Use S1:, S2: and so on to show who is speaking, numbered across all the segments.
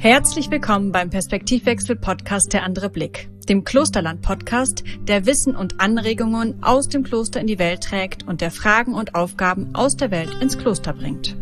S1: Herzlich willkommen beim Perspektivwechsel-Podcast Der andere Blick, dem Klosterland-Podcast, der Wissen und Anregungen aus dem Kloster in die Welt trägt und der Fragen und Aufgaben aus der Welt ins Kloster bringt.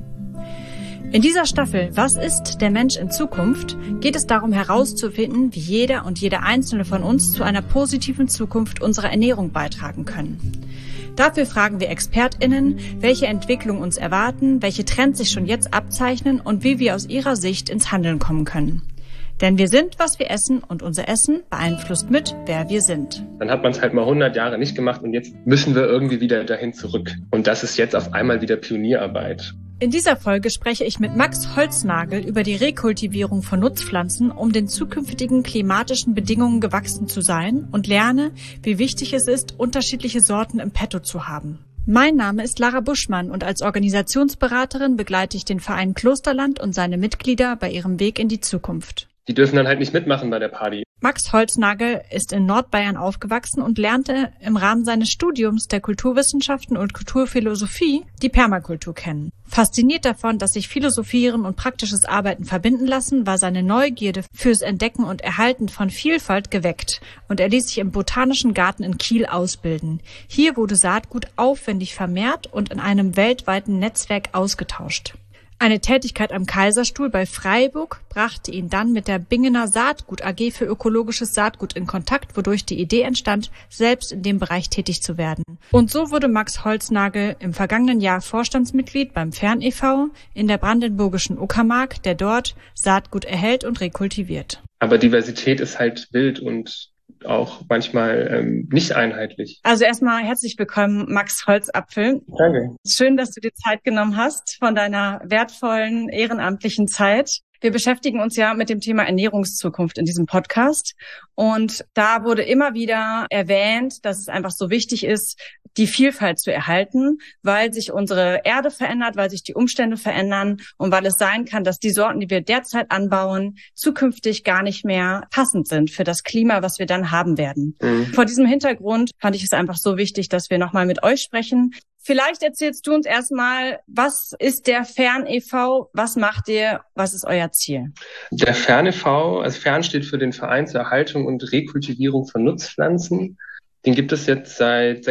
S1: In dieser Staffel Was ist der Mensch in Zukunft? Geht es darum herauszufinden, wie jeder und jede einzelne von uns zu einer positiven Zukunft unserer Ernährung beitragen können. Dafür fragen wir ExpertInnen, welche Entwicklungen uns erwarten, welche Trends sich schon jetzt abzeichnen und wie wir aus ihrer Sicht ins Handeln kommen können. Denn wir sind, was wir essen und unser Essen beeinflusst mit, wer wir sind.
S2: Dann hat man es halt mal 100 Jahre nicht gemacht und jetzt müssen wir irgendwie wieder dahin zurück. Und das ist jetzt auf einmal wieder Pionierarbeit.
S1: In dieser Folge spreche ich mit Max Holznagel über die Rekultivierung von Nutzpflanzen, um den zukünftigen klimatischen Bedingungen gewachsen zu sein und lerne, wie wichtig es ist, unterschiedliche Sorten im Petto zu haben. Mein Name ist Lara Buschmann und als Organisationsberaterin begleite ich den Verein Klosterland und seine Mitglieder bei ihrem Weg in die Zukunft.
S2: Die dürfen dann halt nicht mitmachen bei der Party.
S1: Max Holznagel ist in Nordbayern aufgewachsen und lernte im Rahmen seines Studiums der Kulturwissenschaften und Kulturphilosophie die Permakultur kennen. Fasziniert davon, dass sich Philosophieren und praktisches Arbeiten verbinden lassen, war seine Neugierde fürs Entdecken und Erhalten von Vielfalt geweckt und er ließ sich im Botanischen Garten in Kiel ausbilden. Hier wurde Saatgut aufwendig vermehrt und in einem weltweiten Netzwerk ausgetauscht. Eine Tätigkeit am Kaiserstuhl bei Freiburg brachte ihn dann mit der Bingener Saatgut AG für ökologisches Saatgut in Kontakt, wodurch die Idee entstand, selbst in dem Bereich tätig zu werden. Und so wurde Max Holznagel im vergangenen Jahr Vorstandsmitglied beim Fern e.V. in der brandenburgischen Uckermark, der dort Saatgut erhält und rekultiviert.
S2: Aber Diversität ist halt wild und auch manchmal nicht einheitlich.
S1: Also erstmal herzlich willkommen, Max Holzapfel.
S2: Danke.
S1: Schön, dass du dir Zeit genommen hast von deiner wertvollen ehrenamtlichen Zeit. Wir beschäftigen uns ja mit dem Thema Ernährungszukunft in diesem Podcast. Und da wurde immer wieder erwähnt, dass es einfach so wichtig ist, die Vielfalt zu erhalten, weil sich unsere Erde verändert, weil sich die Umstände verändern und weil es sein kann, dass die Sorten, die wir derzeit anbauen, zukünftig gar nicht mehr passend sind für das Klima, was wir dann haben werden. Vor diesem Hintergrund fand ich es einfach so wichtig, dass wir nochmal mit euch sprechen. Vielleicht erzählst du uns erstmal, was ist der Fern e.V., was macht ihr, was ist euer Ziel?
S2: Der Fern e.V., also Fern steht für den Verein zur Erhaltung und Rekultivierung von Nutzpflanzen. Den gibt es jetzt seit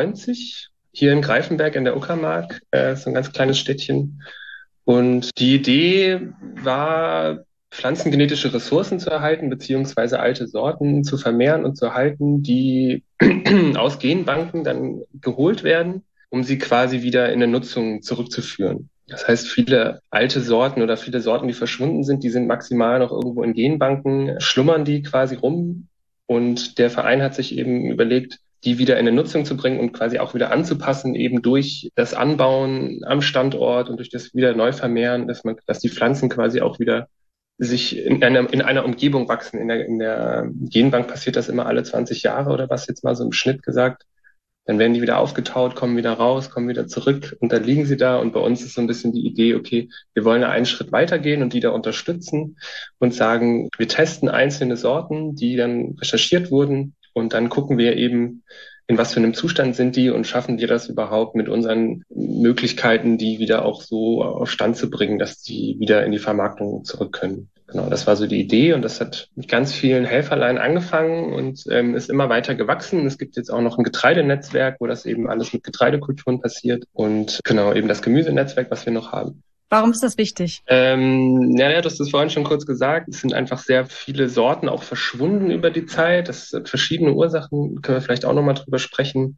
S2: 96 hier in Greifenberg in der Uckermark, so ein ganz kleines Städtchen. Und die Idee war, pflanzengenetische Ressourcen zu erhalten, beziehungsweise alte Sorten zu vermehren und zu erhalten, die aus Genbanken dann geholt werden, um sie quasi wieder in eine Nutzung zurückzuführen. Das heißt, viele alte Sorten oder viele Sorten, die verschwunden sind, die sind maximal noch irgendwo in Genbanken, schlummern die quasi rum. Und der Verein hat sich eben überlegt, die wieder in eine Nutzung zu bringen und quasi auch wieder anzupassen, eben durch das Anbauen am Standort und durch das wieder Neuvermehren, dass die Pflanzen quasi auch wieder sich in einer Umgebung wachsen. In der Genbank passiert das immer alle 20 Jahre oder was, jetzt mal so im Schnitt gesagt. Dann werden die wieder aufgetaut, kommen wieder raus, kommen wieder zurück und dann liegen sie da. Und bei uns ist so ein bisschen die Idee, okay, wir wollen einen Schritt weitergehen und die da unterstützen und sagen, wir testen einzelne Sorten, die dann recherchiert wurden und dann gucken wir eben, in was für einem Zustand sind die und schaffen wir das überhaupt mit unseren Möglichkeiten, die wieder auch so auf Stand zu bringen, dass die wieder in die Vermarktung zurück können. Genau, das war so die Idee und das hat mit ganz vielen Helferlein angefangen und ist immer weiter gewachsen. Es gibt jetzt auch noch ein Getreidenetzwerk, wo das eben alles mit Getreidekulturen passiert und genau eben das Gemüsenetzwerk, was wir noch haben.
S1: Warum ist das wichtig?
S2: Ja, du hast es vorhin schon kurz gesagt. Es sind einfach sehr viele Sorten auch verschwunden über die Zeit. Das hat verschiedene Ursachen, können wir vielleicht auch nochmal drüber sprechen.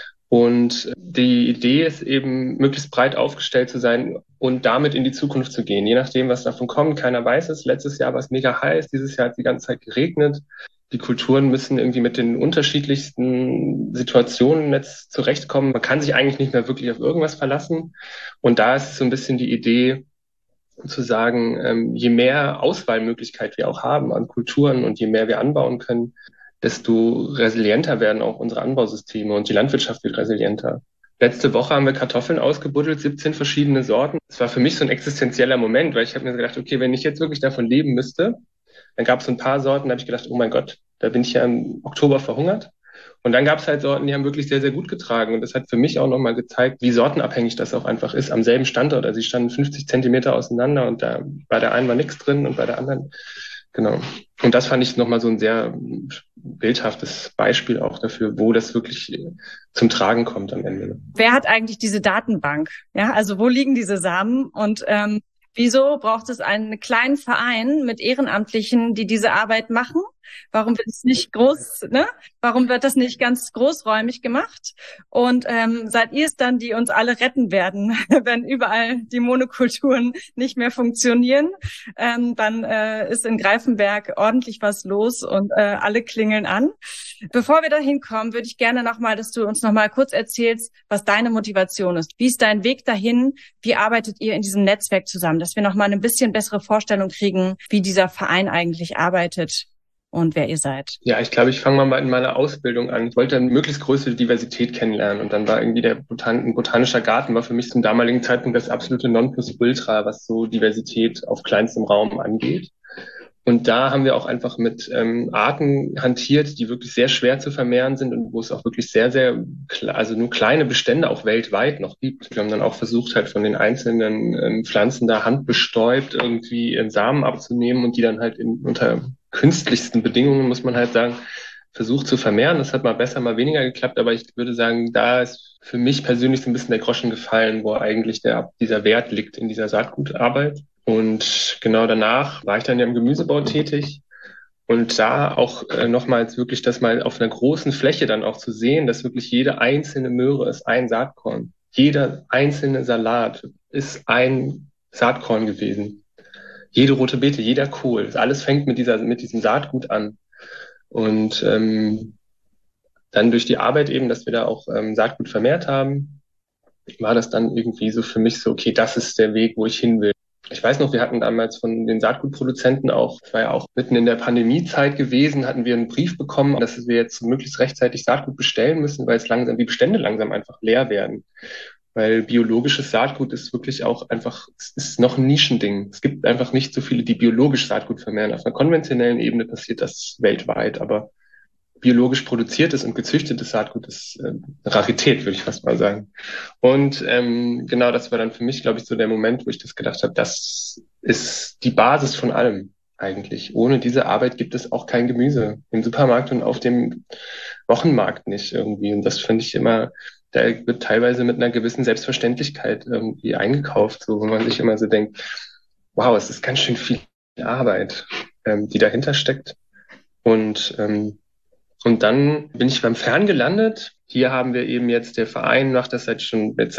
S2: Und die Idee ist eben, möglichst breit aufgestellt zu sein und damit in die Zukunft zu gehen. Je nachdem, was davon kommt, keiner weiß es. Letztes Jahr war es mega heiß, dieses Jahr hat es die ganze Zeit geregnet. Die Kulturen müssen irgendwie mit den unterschiedlichsten Situationen jetzt zurechtkommen. Man kann sich eigentlich nicht mehr wirklich auf irgendwas verlassen. Und da ist so ein bisschen die Idee zu sagen, je mehr Auswahlmöglichkeit wir auch haben an Kulturen und je mehr wir anbauen können, desto resilienter werden auch unsere Anbausysteme und die Landwirtschaft wird resilienter. Letzte Woche haben wir Kartoffeln ausgebuddelt, 17 verschiedene Sorten. Das war für mich so ein existenzieller Moment, weil ich habe mir gedacht, okay, wenn ich jetzt wirklich davon leben müsste, dann gab es so ein paar Sorten, da habe ich gedacht, oh mein Gott, da bin ich ja im Oktober verhungert. Und dann gab es halt Sorten, die haben wirklich sehr, sehr gut getragen. Und das hat für mich auch nochmal gezeigt, wie sortenabhängig das auch einfach ist am selben Standort. Also sie standen 50 Zentimeter auseinander und da bei der einen war nichts drin und bei der anderen, genau. Und das fand ich nochmal so ein sehr bildhaftes Beispiel auch dafür, wo das wirklich zum Tragen kommt am Ende.
S1: Wer hat eigentlich diese Datenbank? Ja, also wo liegen diese Samen und wieso braucht es einen kleinen Verein mit Ehrenamtlichen, die diese Arbeit machen? Warum wird es nicht groß, ne? Warum wird das nicht ganz großräumig gemacht? Und seid ihr es dann, die uns alle retten werden, wenn überall die Monokulturen nicht mehr funktionieren? Dann ist in Greifenberg ordentlich was los und alle klingeln an. Bevor wir dahin kommen, würde ich gerne nochmal, dass du uns nochmal kurz erzählst, was deine Motivation ist. Wie ist dein Weg dahin? Wie arbeitet ihr in diesem Netzwerk zusammen? Dass wir nochmal eine bisschen bessere Vorstellung kriegen, wie dieser Verein eigentlich arbeitet und wer ihr seid.
S2: Ja, ich glaube, ich fange mal in meiner Ausbildung an. Ich wollte eine möglichst größere Diversität kennenlernen und dann war irgendwie ein botanischer Garten war für mich zum damaligen Zeitpunkt das absolute Nonplusultra, was so Diversität auf kleinstem Raum angeht. Und da haben wir auch einfach mit Arten hantiert, die wirklich sehr schwer zu vermehren sind und wo es auch wirklich sehr, sehr, also nur kleine Bestände auch weltweit noch gibt. Wir haben dann auch versucht, halt von den einzelnen Pflanzen da handbestäubt irgendwie Samen abzunehmen und die dann halt unter künstlichsten Bedingungen, muss man halt sagen, versucht zu vermehren. Das hat mal besser, mal weniger geklappt, aber ich würde sagen, da ist für mich persönlich so ein bisschen der Groschen gefallen, wo eigentlich dieser Wert liegt in dieser Saatgutarbeit. Und genau danach war ich dann ja im Gemüsebau tätig. Und da auch nochmals wirklich das mal auf einer großen Fläche dann auch zu sehen, dass wirklich jede einzelne Möhre ist ein Saatkorn. Jeder einzelne Salat ist ein Saatkorn gewesen. Jede rote Beete, jeder Kohl. Alles fängt mit diesem Saatgut an. Und dann durch die Arbeit eben, dass wir da auch Saatgut vermehrt haben, war das dann irgendwie so für mich so, okay, das ist der Weg, wo ich hin will. Ich weiß noch, wir hatten damals von den Saatgutproduzenten auch, das war ja auch mitten in der Pandemiezeit gewesen, hatten wir einen Brief bekommen, dass wir jetzt möglichst rechtzeitig Saatgut bestellen müssen, weil die Bestände langsam einfach leer werden. Weil biologisches Saatgut ist wirklich auch einfach, es ist noch ein Nischending. Es gibt einfach nicht so viele, die biologisch Saatgut vermehren. Auf einer konventionellen Ebene passiert das weltweit, aber biologisch produziertes und gezüchtetes Saatgut ist eine Rarität, würde ich fast mal sagen. Und genau, das war dann für mich, glaube ich, so der Moment, wo ich das gedacht habe, das ist die Basis von allem eigentlich. Ohne diese Arbeit gibt es auch kein Gemüse im Supermarkt und auf dem Wochenmarkt nicht irgendwie. Und das finde ich immer, da wird teilweise mit einer gewissen Selbstverständlichkeit irgendwie eingekauft, so wo man sich immer so denkt, wow, es ist ganz schön viel Arbeit, die dahinter steckt. Und dann bin ich beim Fern gelandet. Hier haben wir eben jetzt, der Verein macht das seit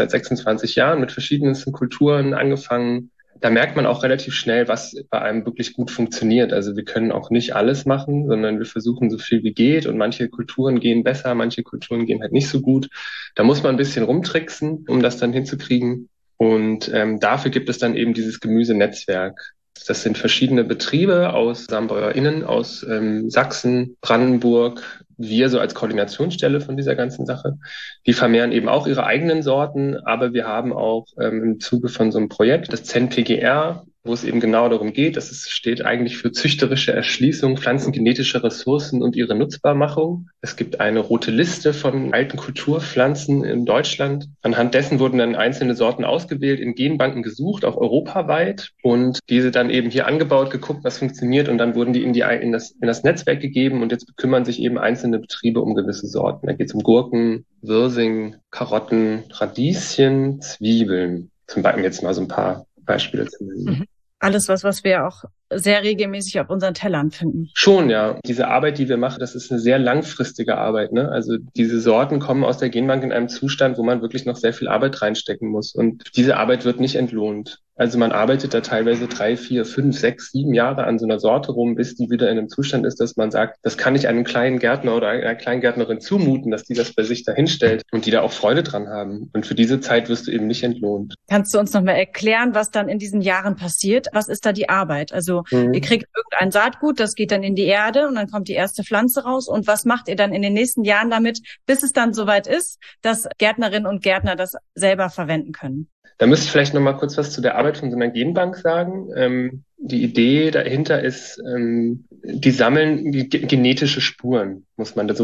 S2: 26 Jahren mit verschiedensten Kulturen angefangen. Da merkt man auch relativ schnell, was bei einem wirklich gut funktioniert. Also wir können auch nicht alles machen, sondern wir versuchen so viel wie geht. Und manche Kulturen gehen besser, manche Kulturen gehen halt nicht so gut. Da muss man ein bisschen rumtricksen, um das dann hinzukriegen. Und dafür gibt es dann eben dieses Gemüsenetzwerk. Das sind verschiedene Betriebe aus SamenbäuerInnen aus Sachsen, Brandenburg, wir so als Koordinationsstelle von dieser ganzen Sache. Die vermehren eben auch ihre eigenen Sorten, aber wir haben auch im Zuge von so einem Projekt, das ZenPGR, wo es eben genau darum geht, steht eigentlich für züchterische Erschließung pflanzengenetischer Ressourcen und ihre Nutzbarmachung. Es gibt eine rote Liste von alten Kulturpflanzen in Deutschland. Anhand dessen wurden dann einzelne Sorten ausgewählt, in Genbanken gesucht, auch europaweit, und diese dann eben hier angebaut, geguckt, was funktioniert, und dann wurden die in das Netzwerk gegeben, und jetzt kümmern sich eben einzelne Betriebe um gewisse Sorten. Da geht es um Gurken, Wirsing, Karotten, Radieschen, Zwiebeln. Zum Beispiel jetzt mal so ein paar Beispiele zu nennen.
S1: Alles was wir auch sehr regelmäßig auf unseren Tellern finden.
S2: Schon, ja. Diese Arbeit, die wir machen, das ist eine sehr langfristige Arbeit, ne? Also diese Sorten kommen aus der Genbank in einem Zustand, wo man wirklich noch sehr viel Arbeit reinstecken muss. Und diese Arbeit wird nicht entlohnt. Also man arbeitet da teilweise 3, 4, 5, 6, 7 Jahre an so einer Sorte rum, bis die wieder in einem Zustand ist, dass man sagt, das kann ich einem kleinen Gärtner oder einer Kleingärtnerin zumuten, dass die das bei sich dahinstellt und die da auch Freude dran haben. Und für diese Zeit wirst du eben nicht entlohnt.
S1: Kannst du uns noch mal erklären, was dann in diesen Jahren passiert? Was ist da die Arbeit? Also ihr kriegt irgendein Saatgut, das geht dann in die Erde und dann kommt die erste Pflanze raus. Und was macht ihr dann in den nächsten Jahren damit, bis es dann soweit ist, dass Gärtnerinnen und Gärtner das selber verwenden können?
S2: Da müsste ich vielleicht noch mal kurz was zu der Arbeit von so einer Genbank sagen. Die Idee dahinter ist, die sammeln die genetische Spuren, muss man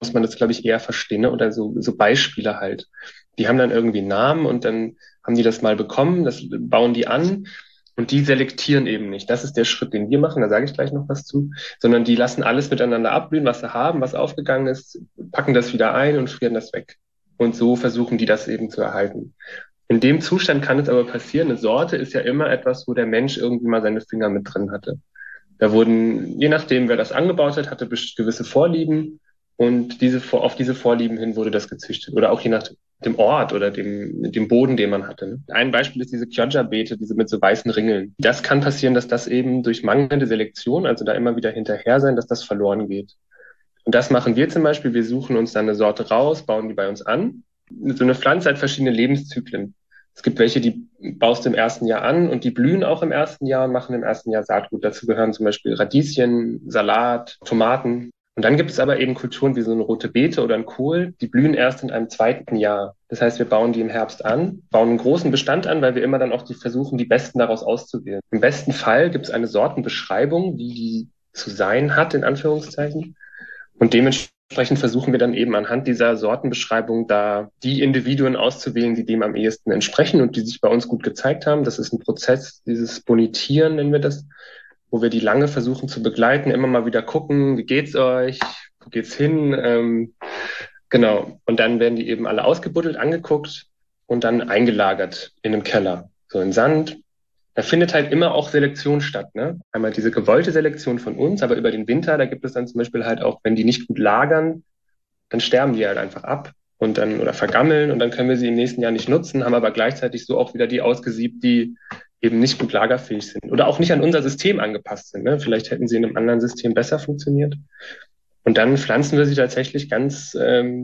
S2: man das, glaube ich, eher verstehen, ne? Oder so Beispiele halt. Die haben dann irgendwie einen Namen und dann haben die das mal bekommen, das bauen die an und die selektieren eben nicht. Das ist der Schritt, den wir machen, da sage ich gleich noch was zu, sondern die lassen alles miteinander abblühen, was sie haben, was aufgegangen ist, packen das wieder ein und frieren das weg. Und so versuchen die das eben zu erhalten. In dem Zustand kann es aber passieren, eine Sorte ist ja immer etwas, wo der Mensch irgendwie mal seine Finger mit drin hatte. Da wurden, je nachdem, wer das angebaut hat, hatte gewisse Vorlieben und auf diese Vorlieben hin wurde das gezüchtet. Oder auch je nach dem Ort oder dem Boden, den man hatte. Ein Beispiel ist diese Chioggia-Beete, diese mit so weißen Ringeln. Das kann passieren, dass das eben durch mangelnde Selektion, also da immer wieder hinterher sein, dass das verloren geht. Und das machen wir zum Beispiel. Wir suchen uns dann eine Sorte raus, bauen die bei uns an. So eine Pflanze hat verschiedene Lebenszyklen. Es gibt welche, die baust du im ersten Jahr an und die blühen auch im ersten Jahr und machen im ersten Jahr Saatgut. Dazu gehören zum Beispiel Radieschen, Salat, Tomaten. Und dann gibt es aber eben Kulturen wie so eine rote Beete oder ein Kohl, die blühen erst in einem zweiten Jahr. Das heißt, wir bauen die im Herbst an, bauen einen großen Bestand an, weil wir immer dann auch versuchen, die besten daraus auszuwählen. Im besten Fall gibt es eine Sortenbeschreibung, wie die zu sein hat, in Anführungszeichen. Und dementsprechend versuchen wir dann eben anhand dieser Sortenbeschreibung da die Individuen auszuwählen, die dem am ehesten entsprechen und die sich bei uns gut gezeigt haben. Das ist ein Prozess, dieses Bonitieren nennen wir das, wo wir die lange versuchen zu begleiten, immer mal wieder gucken, wie geht's euch, wo geht's hin, genau. Und dann werden die eben alle ausgebuddelt, angeguckt und dann eingelagert in einem Keller, so in Sand. Da findet halt immer auch Selektion statt, ne? Einmal diese gewollte Selektion von uns, aber über den Winter, da gibt es dann zum Beispiel halt auch, wenn die nicht gut lagern, dann sterben die halt einfach ab und dann oder vergammeln und dann können wir sie im nächsten Jahr nicht nutzen, haben aber gleichzeitig so auch wieder die ausgesiebt, die eben nicht gut lagerfähig sind oder auch nicht an unser System angepasst sind, ne? Vielleicht hätten sie in einem anderen System besser funktioniert. Und dann pflanzen wir sie tatsächlich ganz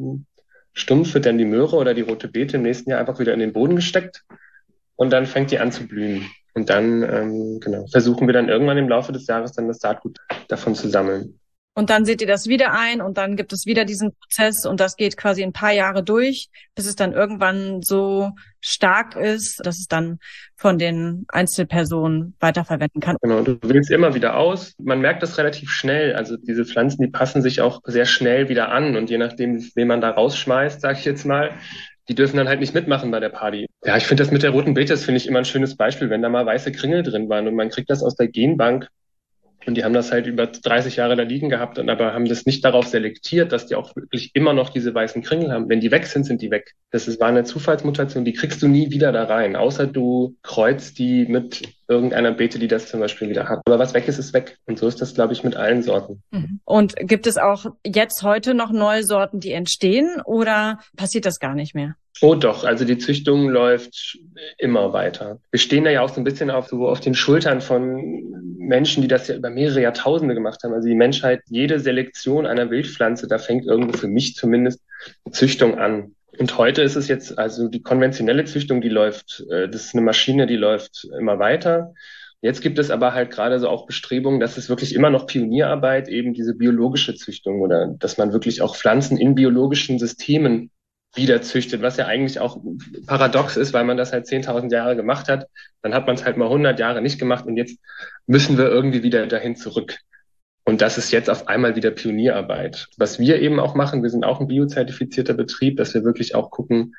S2: stumpf, wird dann die Möhre oder die rote Beete im nächsten Jahr einfach wieder in den Boden gesteckt und dann fängt die an zu blühen. Und dann versuchen wir dann irgendwann im Laufe des Jahres dann das Saatgut davon zu sammeln.
S1: Und dann seht ihr das wieder ein und dann gibt es wieder diesen Prozess und das geht quasi ein paar Jahre durch, bis es dann irgendwann so stark ist, dass es dann von den Einzelpersonen weiterverwenden kann.
S2: Genau, du wählst immer wieder aus. Man merkt das relativ schnell. Also diese Pflanzen, die passen sich auch sehr schnell wieder an und je nachdem, wen man da rausschmeißt, sage ich jetzt mal, die dürfen dann halt nicht mitmachen bei der Party. Ja, ich finde das mit der roten Beete, das finde ich immer ein schönes Beispiel, wenn da mal weiße Kringel drin waren und man kriegt das aus der Genbank und die haben das halt über 30 Jahre da liegen gehabt und aber haben das nicht darauf selektiert, dass die auch wirklich immer noch diese weißen Kringel haben. Wenn die weg sind, sind die weg. War eine Zufallsmutation, die kriegst du nie wieder da rein, außer du kreuzt die mit irgendeiner Beete, die das zum Beispiel wieder hat. Aber was weg ist, ist weg. Und so ist das, glaube ich, mit allen Sorten.
S1: Und gibt es auch jetzt heute noch neue Sorten, die entstehen oder passiert das gar nicht mehr?
S2: Oh doch, also die Züchtung läuft immer weiter. Wir stehen da ja auch so ein bisschen auf den Schultern von Menschen, die das ja über mehrere Jahrtausende gemacht haben. Also die Menschheit, jede Selektion einer Wildpflanze, da fängt irgendwo für mich zumindest Züchtung an. Und heute ist es jetzt, also die konventionelle Züchtung, die läuft, das ist eine Maschine, die läuft immer weiter. Jetzt gibt es aber halt gerade so auch Bestrebungen, dass es wirklich immer noch Pionierarbeit, eben diese biologische Züchtung oder dass man wirklich auch Pflanzen in biologischen Systemen wieder züchtet, was ja eigentlich auch paradox ist, weil man das halt 10.000 Jahre gemacht hat. Dann hat man es halt mal 100 Jahre nicht gemacht und jetzt müssen wir irgendwie wieder dahin zurück. Und das ist jetzt auf einmal wieder Pionierarbeit. Was wir eben auch machen, wir sind auch ein biozertifizierter Betrieb, dass wir wirklich auch gucken,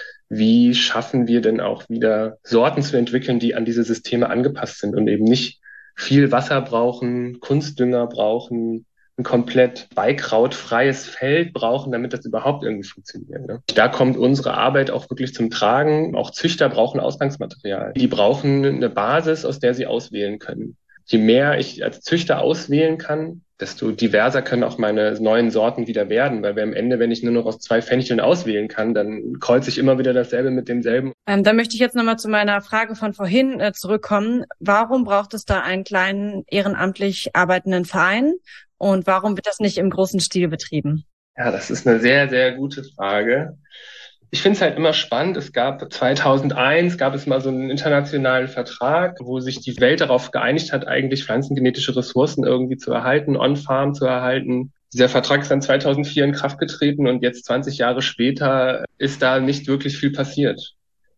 S2: wie schaffen wir denn auch wieder Sorten zu entwickeln, die an diese Systeme angepasst sind und eben nicht viel Wasser brauchen, Kunstdünger brauchen, ein komplett beikrautfreies Feld brauchen, damit das überhaupt irgendwie funktioniert. Ne? Da kommt unsere Arbeit auch wirklich zum Tragen. Auch Züchter brauchen Ausgangsmaterial. Die brauchen eine Basis, aus der sie auswählen können. Je mehr ich als Züchter auswählen kann, desto diverser können auch meine neuen Sorten wieder werden, weil wir am Ende, wenn ich nur noch aus 2 Fencheln auswählen kann, dann kreuze ich immer wieder dasselbe mit demselben.
S1: Da möchte ich jetzt nochmal zu meiner Frage von vorhin zurückkommen. Warum braucht es da einen kleinen ehrenamtlich arbeitenden Verein und warum wird das nicht im großen Stil betrieben?
S2: Ja, das ist eine sehr, sehr gute Frage. Ich finde es halt immer spannend. 2001 gab es mal so einen internationalen Vertrag, wo sich die Welt darauf geeinigt hat, eigentlich pflanzengenetische Ressourcen irgendwie zu erhalten, on-farm zu erhalten. Dieser Vertrag ist dann 2004 in Kraft getreten und jetzt 20 Jahre später ist da nicht wirklich viel passiert.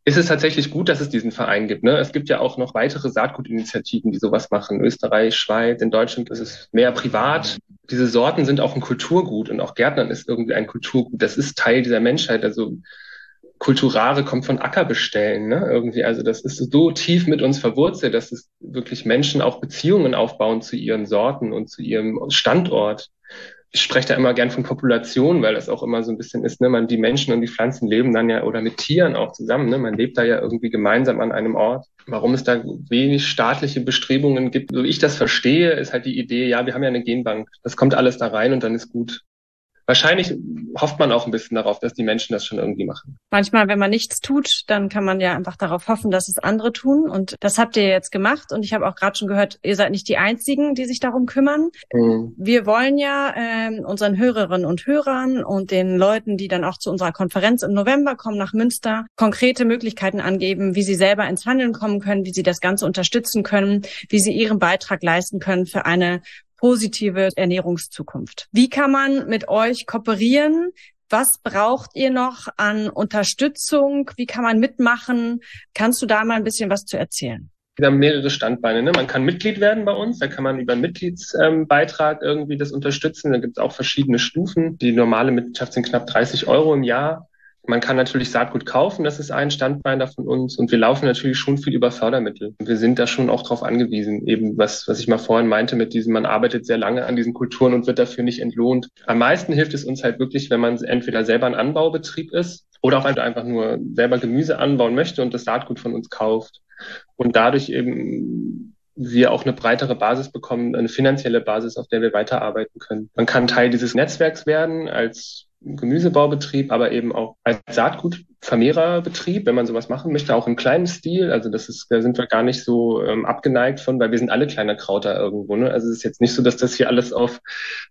S2: ist es tatsächlich gut, dass es diesen Verein gibt. Ne? Es gibt ja auch noch weitere Saatgutinitiativen, die sowas machen. Österreich, Schweiz, in Deutschland ist es mehr privat. Diese Sorten sind auch ein Kulturgut und auch Gärtnern ist irgendwie ein Kulturgut. Das ist Teil dieser Menschheit. Also Kulturare kommt von Ackerbestellen, ne? Irgendwie, also das ist so tief mit uns verwurzelt, dass es wirklich Menschen auch Beziehungen aufbauen zu ihren Sorten und zu ihrem Standort. Ich spreche da immer gern von Population, weil das auch immer so ein bisschen ist, ne, die Menschen und die Pflanzen leben dann ja oder mit Tieren auch zusammen, ne? Man lebt da ja irgendwie gemeinsam an einem Ort. Warum es da wenig staatliche Bestrebungen gibt, so wie ich das verstehe, ist halt die Idee, ja, wir haben ja eine Genbank. Das kommt alles da rein und dann ist gut. Wahrscheinlich hofft man auch ein bisschen darauf, dass die Menschen das schon irgendwie machen.
S1: Manchmal, wenn man nichts tut, dann kann man ja einfach darauf hoffen, dass es andere tun. Und das habt ihr jetzt gemacht. Und ich habe auch gerade schon gehört, ihr seid nicht die Einzigen, die sich darum kümmern. Wir wollen ja unseren Hörerinnen und Hörern und den Leuten, die dann auch zu unserer Konferenz im November kommen nach Münster, konkrete Möglichkeiten angeben, wie sie selber ins Handeln kommen können, wie sie das Ganze unterstützen können, wie sie ihren Beitrag leisten können für eine positive Ernährungszukunft. Wie kann man mit euch kooperieren? Was braucht ihr noch an Unterstützung? Wie kann man mitmachen? Kannst du da mal ein bisschen was zu erzählen?
S2: Wir haben mehrere Standbeine. Ne? Man kann Mitglied werden bei uns, da kann man über einen Mitgliedsbeitrag irgendwie das unterstützen. Da gibt es auch verschiedene Stufen. Die normale Mitgliedschaft sind knapp 30 Euro im Jahr. Man kann natürlich Saatgut kaufen, das ist ein Standbein da von uns. Und wir laufen natürlich schon viel über Fördermittel. Und wir sind da schon auch drauf angewiesen. Eben was ich mal vorhin meinte mit diesem, man arbeitet sehr lange an diesen Kulturen und wird dafür nicht entlohnt. Am meisten hilft es uns halt wirklich, wenn man entweder selber ein Anbaubetrieb ist oder auch einfach nur selber Gemüse anbauen möchte und das Saatgut von uns kauft. Und dadurch eben wir auch eine breitere Basis bekommen, eine finanzielle Basis, auf der wir weiterarbeiten können. Man kann Teil dieses Netzwerks werden als Gemüsebaubetrieb, aber eben auch als Saatgutvermehrerbetrieb, wenn man sowas machen möchte, auch im kleinen Stil. Also da sind wir gar nicht so abgeneigt von, weil wir sind alle kleiner Krauter irgendwo. Ne? Also es ist jetzt nicht so, dass das hier alles auf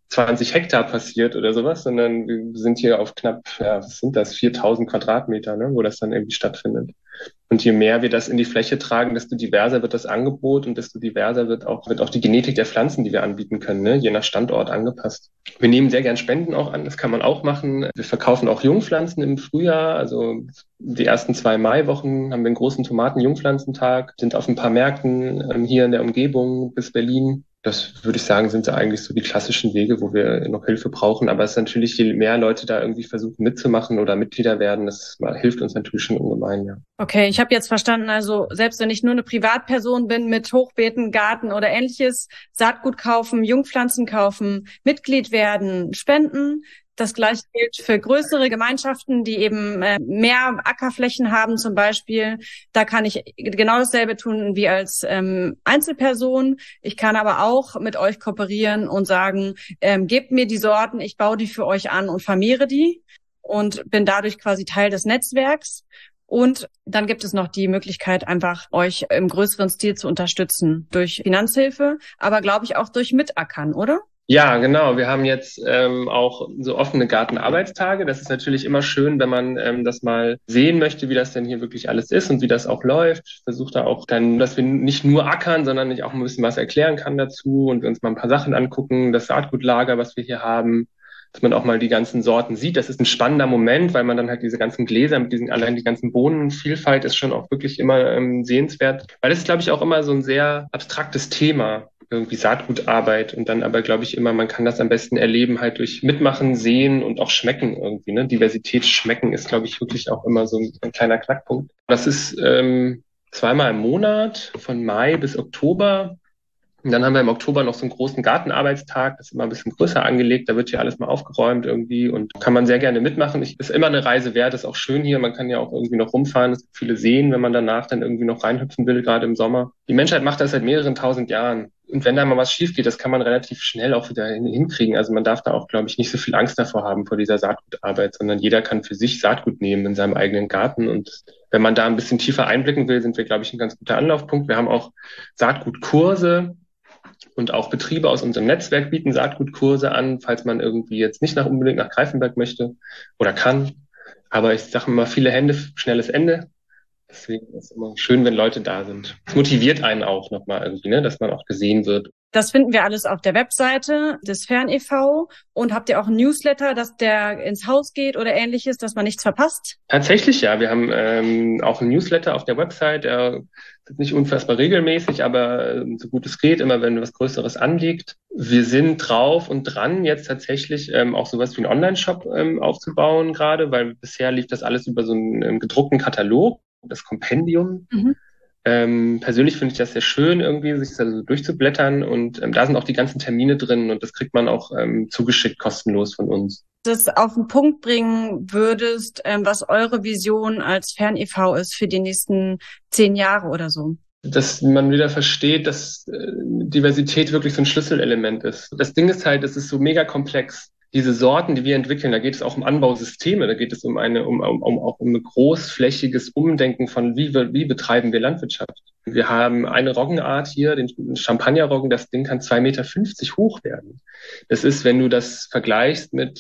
S2: 20 Hektar passiert oder sowas, sondern wir sind hier auf knapp, was sind das, 4.000 Quadratmeter, ne, wo das dann irgendwie stattfindet. Und je mehr wir das in die Fläche tragen, desto diverser wird das Angebot und desto diverser wird auch die Genetik der Pflanzen, die wir anbieten können, ne? Je nach Standort angepasst. Wir nehmen sehr gern Spenden auch an, das kann man auch machen. Wir verkaufen auch Jungpflanzen im Frühjahr, also die ersten 2 Maiwochen haben wir einen großen Tomaten-Jungpflanzentag, sind auf ein paar Märkten hier in der Umgebung bis Berlin. Das würde ich sagen, sind eigentlich so die klassischen Wege, wo wir noch Hilfe brauchen. Aber es ist natürlich, je mehr Leute da irgendwie versuchen mitzumachen oder Mitglieder werden, das hilft uns natürlich schon ungemein, ja.
S1: Okay, ich habe jetzt verstanden, also selbst wenn ich nur eine Privatperson bin mit Hochbeeten, Garten oder ähnliches, Saatgut kaufen, Jungpflanzen kaufen, Mitglied werden, spenden. Das Gleiche gilt für größere Gemeinschaften, die eben mehr Ackerflächen haben zum Beispiel. Da kann ich genau dasselbe tun wie als Einzelperson. Ich kann aber auch mit euch kooperieren und sagen, gebt mir die Sorten, ich baue die für euch an und vermehre die und bin dadurch quasi Teil des Netzwerks. Und dann gibt es noch die Möglichkeit, einfach euch im größeren Stil zu unterstützen durch Finanzhilfe, aber glaube ich auch durch Mitackern, oder?
S2: Ja, genau. Wir haben jetzt auch so offene Gartenarbeitstage. Das ist natürlich immer schön, wenn man das mal sehen möchte, wie das denn hier wirklich alles ist und wie das auch läuft. Ich versuche da auch dann, dass wir nicht nur ackern, sondern ich auch ein bisschen was erklären kann dazu und wir uns mal ein paar Sachen angucken. Das Saatgutlager, was wir hier haben, dass man auch mal die ganzen Sorten sieht. Das ist ein spannender Moment, weil man dann halt diese ganzen Gläser mit allein die ganzen Bohnenvielfalt ist schon auch wirklich immer sehenswert. Weil das ist, glaube ich, auch immer so ein sehr abstraktes Thema. Irgendwie Saatgutarbeit und dann aber, glaube ich, immer, man kann das am besten erleben halt durch Mitmachen, Sehen und auch Schmecken irgendwie. Ne? Diversität schmecken ist, glaube ich, wirklich auch immer so ein kleiner Knackpunkt. Das ist 2-mal im Monat, von Mai bis Oktober. Und dann haben wir im Oktober noch so einen großen Gartenarbeitstag, das ist immer ein bisschen größer angelegt, da wird hier alles mal aufgeräumt irgendwie und kann man sehr gerne mitmachen. Ist immer eine Reise wert, ist auch schön hier, man kann ja auch irgendwie noch rumfahren, es gibt viele Seen, wenn man danach dann irgendwie noch reinhüpfen will, gerade im Sommer. Die Menschheit macht das seit mehreren tausend Jahren. Und wenn da mal was schief geht, das kann man relativ schnell auch wieder hinkriegen. Also man darf da auch, glaube ich, nicht so viel Angst davor haben vor dieser Saatgutarbeit, sondern jeder kann für sich Saatgut nehmen in seinem eigenen Garten. Und wenn man da ein bisschen tiefer einblicken will, sind wir, glaube ich, ein ganz guter Anlaufpunkt. Wir haben auch Saatgutkurse. Und auch Betriebe aus unserem Netzwerk bieten Saatgutkurse an, falls man irgendwie jetzt nicht unbedingt nach Greifenberg möchte oder kann. Aber ich sage immer, viele Hände, schnelles Ende. Deswegen ist es immer schön, wenn Leute da sind. Es motiviert einen auch nochmal irgendwie, ne, dass man auch gesehen wird.
S1: Das finden wir alles auf der Webseite des Fern e.V. Und habt ihr auch einen Newsletter, dass der ins Haus geht oder ähnliches, dass man nichts verpasst?
S2: Tatsächlich, ja. Wir haben auch einen Newsletter auf der Website. Der ist nicht unfassbar regelmäßig, aber so gut es geht, immer wenn was Größeres anliegt. Wir sind drauf und dran, jetzt tatsächlich auch sowas wie einen Online-Shop aufzubauen gerade, weil bisher lief das alles über so einen gedruckten Katalog, das Kompendium.
S1: Mhm.
S2: Persönlich finde ich das sehr schön, irgendwie sich da so durchzublättern und da sind auch die ganzen Termine drin und das kriegt man auch zugeschickt kostenlos von uns.
S1: Das auf den Punkt bringen würdest, was eure Vision als Fern e.V. ist für die nächsten 10 Jahre oder so?
S2: Dass man wieder versteht, dass Diversität wirklich so ein Schlüsselelement ist. Das Ding ist halt, es ist so mega komplex. Diese Sorten, die wir entwickeln, da geht es auch um Anbausysteme, da geht es um auch um ein großflächiges Umdenken von wie betreiben wir Landwirtschaft. Wir haben eine Roggenart hier, den Champagnerroggen, das Ding kann 2,50 Meter hoch werden. Das ist, wenn du das vergleichst mit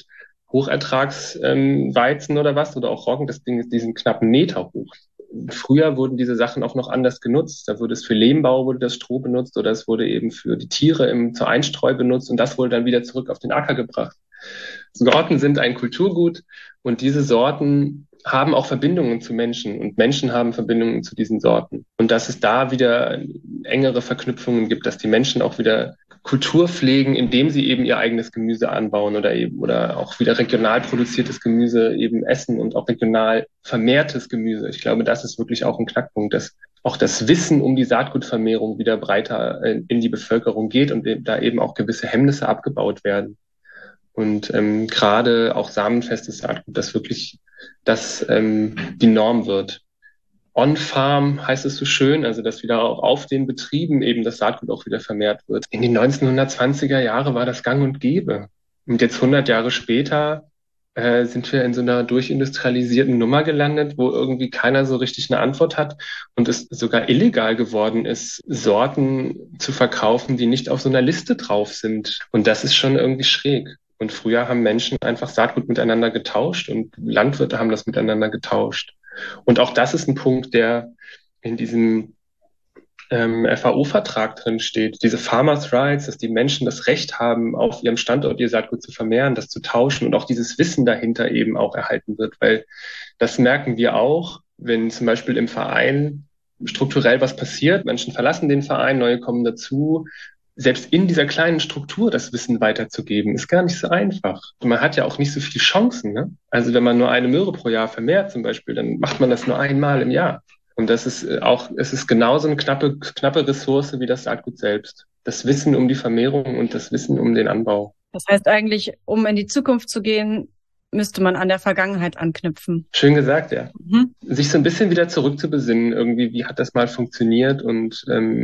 S2: Hochertragsweizen oder was, oder auch Roggen, das Ding ist diesen knappen Meter hoch. Früher wurden diese Sachen auch noch anders genutzt. Da wurde es für Lehmbau, wurde das Stroh benutzt oder es wurde eben für die Tiere zur Einstreu benutzt und das wurde dann wieder zurück auf den Acker gebracht. Sorten sind ein Kulturgut und diese Sorten haben auch Verbindungen zu Menschen und Menschen haben Verbindungen zu diesen Sorten. Und dass es da wieder engere Verknüpfungen gibt, dass die Menschen auch wieder Kultur pflegen, indem sie eben ihr eigenes Gemüse anbauen oder auch wieder regional produziertes Gemüse eben essen und auch regional vermehrtes Gemüse. Ich glaube, das ist wirklich auch ein Knackpunkt, dass auch das Wissen um die Saatgutvermehrung wieder breiter in die Bevölkerung geht und da eben auch gewisse Hemmnisse abgebaut werden. Und gerade auch samenfestes Saatgut, dass wirklich das die Norm wird. On-Farm heißt es so schön, also dass wieder auch auf den Betrieben eben das Saatgut auch wieder vermehrt wird. In den 1920er Jahre war das gang und gäbe. Und jetzt 100 Jahre später sind wir in so einer durchindustrialisierten Nummer gelandet, wo irgendwie keiner so richtig eine Antwort hat und es sogar illegal geworden ist, Sorten zu verkaufen, die nicht auf so einer Liste drauf sind. Und das ist schon irgendwie schräg. Und früher haben Menschen einfach Saatgut miteinander getauscht und Landwirte haben das miteinander getauscht. Und auch das ist ein Punkt, der in diesem FAO-Vertrag drin steht. Diese Farmers' Rights, dass die Menschen das Recht haben, auf ihrem Standort ihr Saatgut zu vermehren, das zu tauschen und auch dieses Wissen dahinter eben auch erhalten wird. Weil das merken wir auch, wenn zum Beispiel im Verein strukturell was passiert, Menschen verlassen den Verein, neue kommen dazu. Selbst in dieser kleinen Struktur das Wissen weiterzugeben, ist gar nicht so einfach. Und man hat ja auch nicht so viele Chancen. Ne? Also wenn man nur eine Möhre pro Jahr vermehrt zum Beispiel, dann macht man das nur einmal im Jahr. Und das ist es ist genauso eine knappe Ressource wie das Saatgut selbst. Das Wissen um die Vermehrung und das Wissen um den Anbau.
S1: Das heißt eigentlich, um in die Zukunft zu gehen, müsste man an der Vergangenheit anknüpfen.
S2: Schön gesagt, ja. Sich so ein bisschen wieder zurückzubesinnen, irgendwie, wie hat das mal funktioniert? Und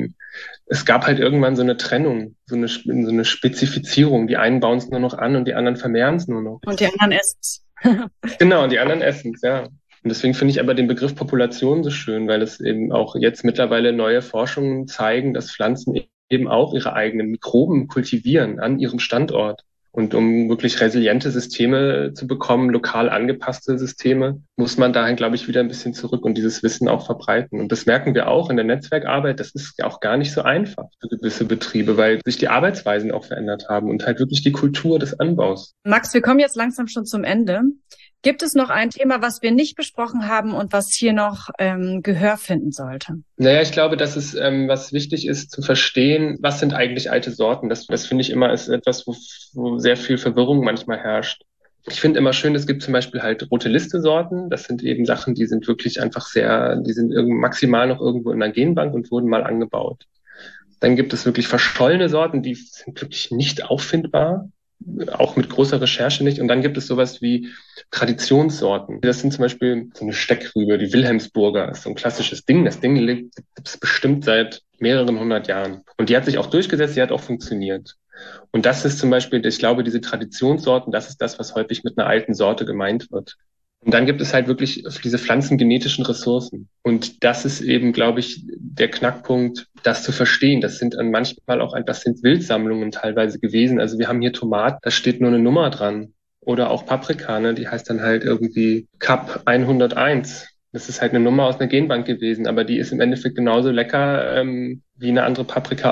S2: es gab halt irgendwann so eine Trennung, so eine Spezifizierung. Die einen bauen es nur noch an und die anderen vermehren es nur noch.
S1: Und die anderen essen es.
S2: Genau, die anderen essen es, ja. Und deswegen finde ich aber den Begriff Population so schön, weil es eben auch jetzt mittlerweile neue Forschungen zeigen, dass Pflanzen eben auch ihre eigenen Mikroben kultivieren an ihrem Standort. Und um wirklich resiliente Systeme zu bekommen, lokal angepasste Systeme, muss man dahin, glaube ich, wieder ein bisschen zurück und dieses Wissen auch verbreiten. Und das merken wir auch in der Netzwerkarbeit. Das ist auch gar nicht so einfach für gewisse Betriebe, weil sich die Arbeitsweisen auch verändert haben und halt wirklich die Kultur des Anbaus.
S1: Max, wir kommen jetzt langsam schon zum Ende. Gibt es noch ein Thema, was wir nicht besprochen haben und was hier noch Gehör finden sollte?
S2: Naja, ich glaube, dass es was wichtig ist zu verstehen, was sind eigentlich alte Sorten. Das finde ich immer ist etwas, wo sehr viel Verwirrung manchmal herrscht. Ich finde immer schön, es gibt zum Beispiel halt rote Liste-Sorten. Das sind eben Sachen, die sind wirklich einfach die sind maximal noch irgendwo in der Genbank und wurden mal angebaut. Dann gibt es wirklich verschollene Sorten, die sind wirklich nicht auffindbar. Auch mit großer Recherche nicht. Und dann gibt es sowas wie Traditionssorten. Das sind zum Beispiel so eine Steckrübe, die Wilhelmsburger, ist so ein klassisches Ding. Das Ding gibt es bestimmt seit mehreren 100 Jahren. Und die hat sich auch durchgesetzt, die hat auch funktioniert. Und das ist zum Beispiel, ich glaube, diese Traditionssorten, das ist das, was häufig mit einer alten Sorte gemeint wird. Und dann gibt es halt wirklich diese pflanzengenetischen Ressourcen. Und das ist eben, glaube ich, der Knackpunkt, das zu verstehen. Das sind manchmal auch das sind Wildsammlungen teilweise gewesen. Also wir haben hier Tomaten, da steht nur eine Nummer dran. Oder auch Paprika, ne? Die heißt dann halt irgendwie Cap 101. Das ist halt eine Nummer aus einer Genbank gewesen, aber die ist im Endeffekt genauso lecker wie eine andere Paprika auch.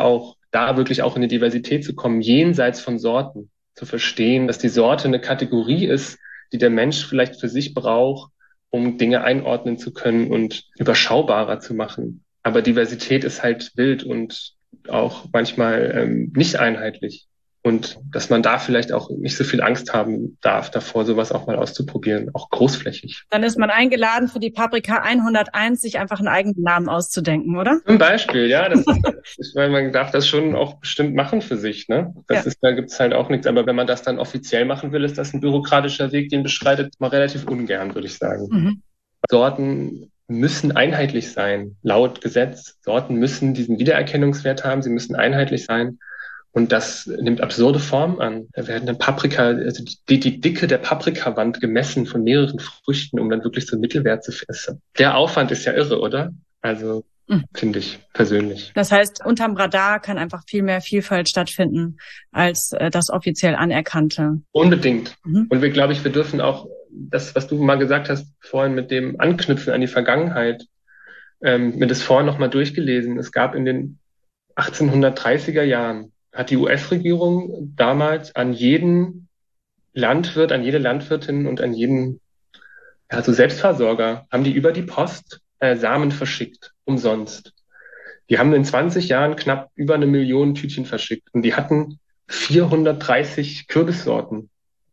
S2: da wirklich auch in die Diversität zu kommen, jenseits von Sorten, zu verstehen, dass die Sorte eine Kategorie ist, die der Mensch vielleicht für sich braucht, um Dinge einordnen zu können und überschaubarer zu machen. Aber Diversität ist halt wild und auch manchmal nicht einheitlich. Und dass man da vielleicht auch nicht so viel Angst haben darf davor, sowas auch mal auszuprobieren, auch großflächig.
S1: Dann ist man eingeladen, für die Paprika 101 sich einfach einen eigenen Namen auszudenken, oder?
S2: Zum Beispiel, ja. Ich meine, man darf das schon auch bestimmt machen für sich, ne? Da gibt's halt auch nichts. Aber wenn man das dann offiziell machen will, ist das ein bürokratischer Weg, den beschreitet man relativ ungern, würde ich sagen. Mhm. Sorten müssen einheitlich sein, laut Gesetz. Sorten müssen diesen Wiedererkennungswert haben, sie müssen einheitlich sein. Und das nimmt absurde Formen an. Da werden dann also die Dicke der Paprikawand gemessen von mehreren Früchten, um dann wirklich so einen Mittelwert zu finden. Der Aufwand ist ja irre, oder? Also finde ich persönlich.
S1: Das heißt, unterm Radar kann einfach viel mehr Vielfalt stattfinden als das offiziell Anerkannte.
S2: Unbedingt. Mhm. Und wir dürfen auch das, was du mal gesagt hast vorhin mit dem Anknüpfen an die Vergangenheit, mir das vorhin nochmal durchgelesen. Es gab in den 1830er Jahren hat die US-Regierung damals an jeden Landwirt, an jede Landwirtin und an jeden Selbstversorger, haben die über die Post Samen verschickt, umsonst. Die haben in 20 Jahren knapp über 1 Million Tütchen verschickt und die hatten 430 Kürbissorten,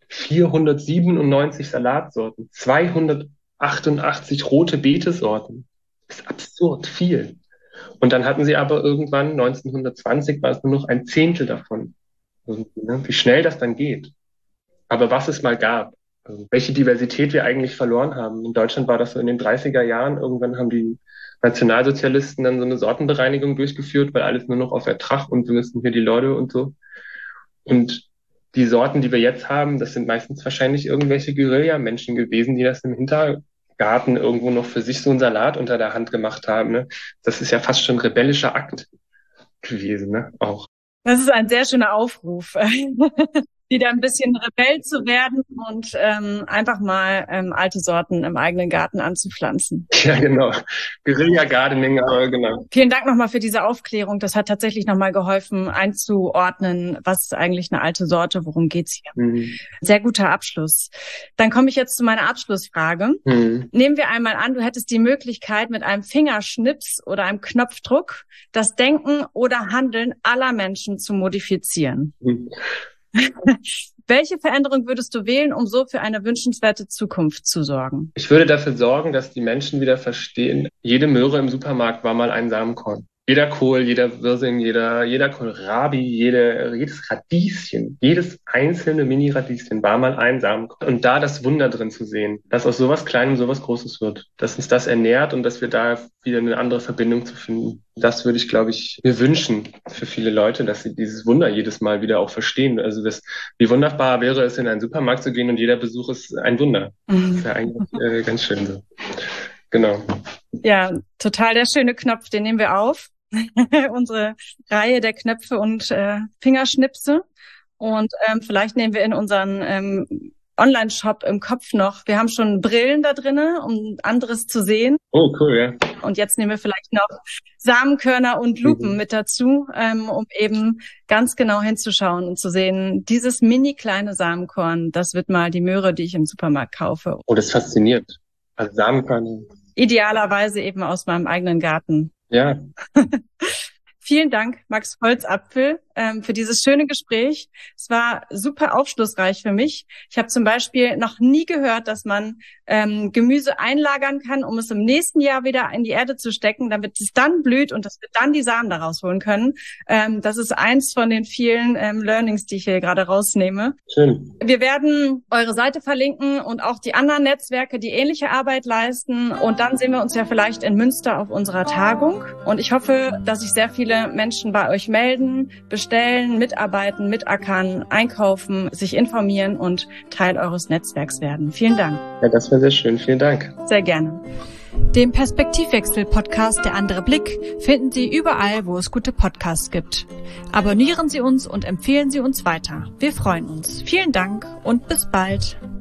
S2: 497 Salatsorten, 288 rote Beetesorten. Das ist absurd viel. Und dann hatten sie aber irgendwann, 1920, war es nur noch 1/10 davon. Wie schnell das dann geht. Aber was es mal gab, welche Diversität wir eigentlich verloren haben. In Deutschland war das so in den 30er Jahren. Irgendwann haben die Nationalsozialisten dann so eine Sortenbereinigung durchgeführt, weil alles nur noch auf Ertrag und wir müssen hier die Leute und so. Und die Sorten, die wir jetzt haben, das sind meistens wahrscheinlich irgendwelche Guerilla-Menschen gewesen, die das im Hintergarten irgendwo noch für sich so einen Salat unter der Hand gemacht haben. Ne? Das ist ja fast schon ein rebellischer Akt gewesen, ne? Auch.
S1: Das ist ein sehr schöner Aufruf, wieder ein bisschen Rebell zu werden und einfach mal alte Sorten im eigenen Garten anzupflanzen.
S2: Ja, genau. Guerilla Gardening, aber genau.
S1: Vielen Dank nochmal für diese Aufklärung. Das hat tatsächlich nochmal geholfen, einzuordnen, was ist eigentlich eine alte Sorte, worum geht's hier. Mhm. Sehr guter Abschluss. Dann komme ich jetzt zu meiner Abschlussfrage. Mhm. Nehmen wir einmal an, du hättest die Möglichkeit, mit einem Fingerschnips oder einem Knopfdruck das Denken oder Handeln aller Menschen zu modifizieren. Mhm. Welche Veränderung würdest du wählen, um so für eine wünschenswerte Zukunft zu sorgen?
S2: Ich würde dafür sorgen, dass die Menschen wieder verstehen, jede Möhre im Supermarkt war mal ein Samenkorn. Jeder Kohl, jeder Wirsing, jeder Kohlrabi, jedes Radieschen, jedes einzelne Mini-Radieschen war mal ein Samenkorn. Und da das Wunder drin zu sehen, dass aus sowas Kleinem sowas Großes wird, dass uns das ernährt und dass wir da wieder eine andere Verbindung zu finden. Das würde ich, glaube ich, mir wünschen für viele Leute, dass sie dieses Wunder jedes Mal wieder auch verstehen. Also wie wunderbar wäre es, in einen Supermarkt zu gehen und jeder Besuch ist ein Wunder. Das ist ja eigentlich ganz schön so. Genau.
S1: Ja, total der schöne Knopf, den nehmen wir auf. Unsere Reihe der Knöpfe und Fingerschnipse. Und vielleicht nehmen wir in unseren Online-Shop im Kopf noch, wir haben schon Brillen da drinne, um anderes zu sehen.
S2: Oh, cool, ja.
S1: Und jetzt nehmen wir vielleicht noch Samenkörner und Lupen mit dazu, um eben ganz genau hinzuschauen und zu sehen, dieses mini kleine Samenkorn, das wird mal die Möhre, die ich im Supermarkt kaufe.
S2: Oh, das fasziniert. Also Samenkörner.
S1: Idealerweise eben aus meinem eigenen Garten.
S2: Ja.
S1: Vielen Dank, Max Holzapfel, für dieses schöne Gespräch. Es war super aufschlussreich für mich. Ich habe zum Beispiel noch nie gehört, dass man Gemüse einlagern kann, um es im nächsten Jahr wieder in die Erde zu stecken, damit es dann blüht und dass wir dann die Samen daraus holen können. Das ist eins von den vielen Learnings, die ich hier gerade rausnehme.
S2: Schön.
S1: Wir werden eure Seite verlinken und auch die anderen Netzwerke, die ähnliche Arbeit leisten. Und dann sehen wir uns ja vielleicht in Münster auf unserer Tagung. Und ich hoffe, dass sich sehr viele Menschen bei euch melden, bestellen, mitarbeiten, mitackern, einkaufen, sich informieren und Teil eures Netzwerks werden. Vielen Dank.
S2: Ja, das war sehr schön. Vielen Dank.
S1: Sehr gerne. Den Perspektivwechsel-Podcast Der andere Blick finden Sie überall, wo es gute Podcasts gibt. Abonnieren Sie uns und empfehlen Sie uns weiter. Wir freuen uns. Vielen Dank und bis bald.